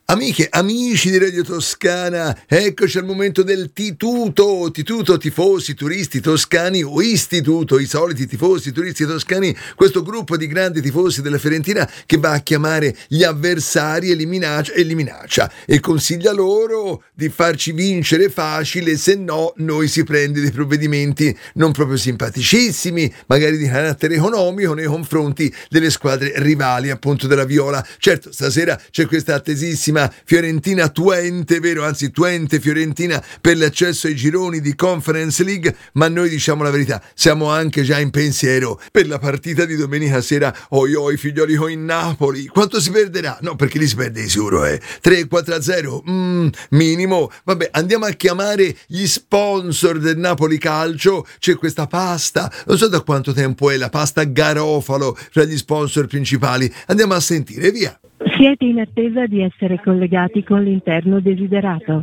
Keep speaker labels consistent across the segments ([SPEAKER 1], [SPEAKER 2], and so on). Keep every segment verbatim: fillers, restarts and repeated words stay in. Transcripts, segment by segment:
[SPEAKER 1] Amiche, amici di Radio Toscana, eccoci al momento del Tituto, Tituto, tifosi, turisti toscani o istituto, i soliti tifosi, turisti toscani, questo gruppo di grandi tifosi della Fiorentina che va a chiamare gli avversari e li minaccia e li minaccia e consiglia loro di farci vincere facile, se no noi si prende dei provvedimenti non proprio simpaticissimi, magari di carattere economico nei confronti delle squadre rivali appunto della Viola. Certo, stasera c'è questa attesissima Fiorentina Twente, vero? Anzi Twente Fiorentina per l'accesso ai gironi di Conference League, ma noi diciamo la verità, siamo anche già in pensiero per la partita di domenica sera. Oi oi figlioli con il Napoli, quanto si perderà? No, perché li si perde di sicuro, eh tre quattro a zero, mm, minimo. Vabbè, andiamo a chiamare gli sponsor del Napoli Calcio. C'è questa pasta, non so da quanto tempo è, la pasta Garofalo fra gli sponsor principali. Andiamo a sentire, via.
[SPEAKER 2] Siete in attesa di essere collegati con l'interno desiderato.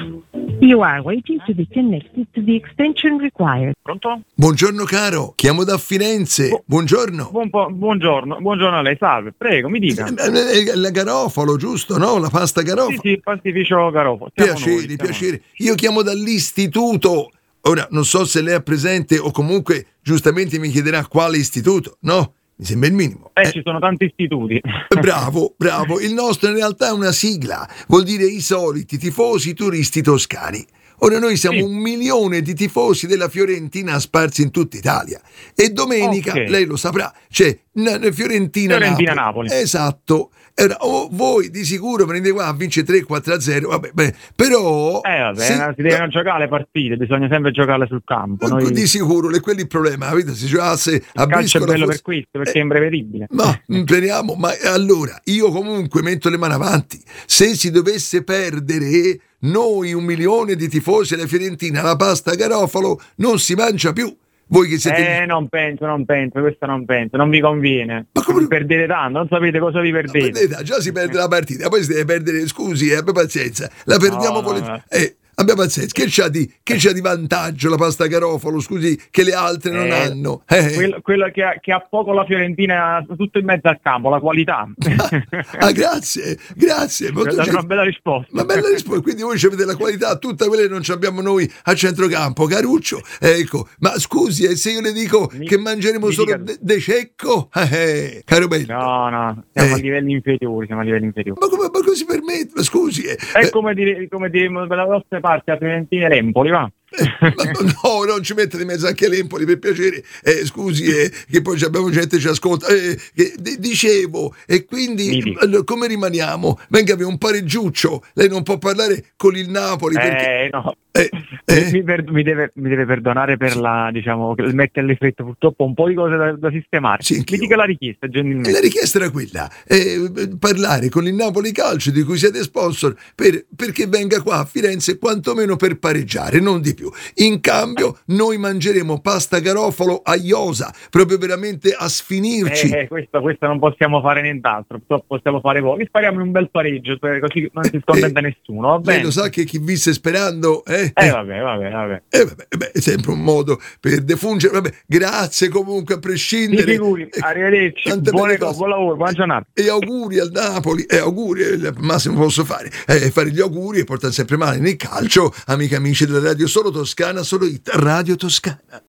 [SPEAKER 2] You are waiting to be connected to the extension required.
[SPEAKER 3] Pronto?
[SPEAKER 1] Buongiorno caro, chiamo da Firenze.
[SPEAKER 3] Bu-
[SPEAKER 1] Buongiorno.
[SPEAKER 3] Buon po- buongiorno, buongiorno a lei, salve, prego, mi dica.
[SPEAKER 1] Eh, eh, La Garofalo, giusto? No? La pasta Garofalo.
[SPEAKER 3] Sì, sì, pastificio Garofalo. Siamo
[SPEAKER 1] Piacere,
[SPEAKER 3] noi, siamo
[SPEAKER 1] piacere. Io chiamo dall'istituto. Ora, non so se lei ha presente o comunque giustamente mi chiederà quale istituto, no? Mi sembra il minimo.
[SPEAKER 3] Eh, ci sono tanti istituti.
[SPEAKER 1] Bravo, bravo. Il nostro in realtà è una sigla, vuol dire i soliti tifosi turisti toscani. Ora noi siamo
[SPEAKER 3] Sì.
[SPEAKER 1] un milione di tifosi della Fiorentina sparsi in tutta Italia e domenica,
[SPEAKER 3] Ok.
[SPEAKER 1] lei lo saprà, c'è N- Fiorentina,
[SPEAKER 3] Fiorentina
[SPEAKER 1] Napoli.
[SPEAKER 3] Napoli.
[SPEAKER 1] Esatto. Ora, oh, voi di sicuro prendete qua a vincere tre quattro a zero, vabbè, beh, però
[SPEAKER 3] Eh, vabbè,
[SPEAKER 1] se-
[SPEAKER 3] si devono giocare le partite, bisogna sempre giocarle sul campo. Noi...
[SPEAKER 1] di sicuro, le- quello è il problema, capito? Se giocasse a
[SPEAKER 3] Il calcio è
[SPEAKER 1] briscola
[SPEAKER 3] bello
[SPEAKER 1] forse-
[SPEAKER 3] per questo, perché
[SPEAKER 1] Eh,
[SPEAKER 3] è imprevedibile.
[SPEAKER 1] Ma speriamo, ma allora io comunque metto le mani avanti. Se si dovesse perdere, noi un milione di tifosi della Fiorentina, la pasta Garofalo non si mangia più. Voi che siete
[SPEAKER 3] Eh, non penso, non penso, questo non penso, non vi conviene.
[SPEAKER 1] Ma come-
[SPEAKER 3] Perdete tanto, non sapete cosa vi
[SPEAKER 1] Ma
[SPEAKER 3] perdete.
[SPEAKER 1] vedete, già si perde la partita, poi si deve perdere, scusi, eh, abbi pazienza, la perdiamo
[SPEAKER 3] No,
[SPEAKER 1] con
[SPEAKER 3] no,
[SPEAKER 1] le...
[SPEAKER 3] no.
[SPEAKER 1] Eh, abbia pazienza, che c'ha di, che c'ha di vantaggio la pasta Garofalo, scusi, che le altre non
[SPEAKER 3] Eh,
[SPEAKER 1] hanno? Eh.
[SPEAKER 3] Quello, quello che, ha, che ha poco la Fiorentina, tutto in mezzo al campo, la qualità.
[SPEAKER 1] Ah, grazie, grazie. molto
[SPEAKER 3] Quella è una
[SPEAKER 1] gentil-
[SPEAKER 3] bella risposta.
[SPEAKER 1] Ma bella risposta, quindi voi avete la qualità, tutta quella che non ci abbiamo noi a centrocampo, Caruccio. Ecco, ma scusi, e se io le dico
[SPEAKER 3] Mi-
[SPEAKER 1] che mangeremo
[SPEAKER 3] mi
[SPEAKER 1] solo
[SPEAKER 3] dica-
[SPEAKER 1] de, de cecco? Eh, eh, caro bello.
[SPEAKER 3] No, no, siamo
[SPEAKER 1] Eh.
[SPEAKER 3] a livelli inferiori, siamo a livelli inferiori.
[SPEAKER 1] Ma come, ma come si permette? Ma scusi, eh,
[SPEAKER 3] È
[SPEAKER 1] eh,
[SPEAKER 3] come dire, come diremo per la vostra parte a Fiorentina e Empoli, va?
[SPEAKER 1] eh, ma no, non ci mette di mezzo anche l'Empoli, per piacere. Eh, scusi, eh, che poi ci abbiamo gente che ci ascolta. Eh, che, d- dicevo, e
[SPEAKER 3] Mi
[SPEAKER 1] quindi
[SPEAKER 3] dica.
[SPEAKER 1] allora, come rimaniamo? Venga, un pareggiuccio. Lei non può parlare con il Napoli perché...
[SPEAKER 3] Eh, no.
[SPEAKER 1] Eh, eh.
[SPEAKER 3] Mi, per- mi deve, mi deve perdonare per la, diciamo, il metterle fretta, purtroppo ho un po' di cose da, da sistemare.
[SPEAKER 1] Sì,
[SPEAKER 3] Mi
[SPEAKER 1] anch'io.
[SPEAKER 3] dica la richiesta,
[SPEAKER 1] E
[SPEAKER 3] gentilmente.
[SPEAKER 1] la richiesta era quella, eh, parlare con il Napoli Calcio di cui siete sponsor per, perché venga qua a Firenze quantomeno per pareggiare, non di più. In cambio noi mangeremo pasta Garofalo a iosa, proprio veramente a sfinirci.
[SPEAKER 3] Eh, eh, questo, questo non possiamo fare nient'altro, purtroppo possiamo fare poco. Spariamo in un bel pareggio, per- così non si scontenta nessuno, va
[SPEAKER 1] Lei
[SPEAKER 3] bene?
[SPEAKER 1] lo sa che chi visse sperando... Eh,
[SPEAKER 3] Eh, vabbè, vabbè, vabbè.
[SPEAKER 1] eh, vabbè, beh, è sempre un modo per defungere. Vabbè, grazie comunque a
[SPEAKER 3] Mi
[SPEAKER 1] prescindere.
[SPEAKER 3] figuri,
[SPEAKER 1] Eh,
[SPEAKER 3] arrivederci,
[SPEAKER 1] tante
[SPEAKER 3] buone
[SPEAKER 1] belle
[SPEAKER 3] cose,
[SPEAKER 1] cose.
[SPEAKER 3] buon lavoro, buona giornata.
[SPEAKER 1] E auguri al Napoli, e auguri, è il massimo che posso fare, è fare gli auguri e portare sempre male nel calcio, amiche e amici della Radio Solo Toscana, Solo It, Radio Toscana.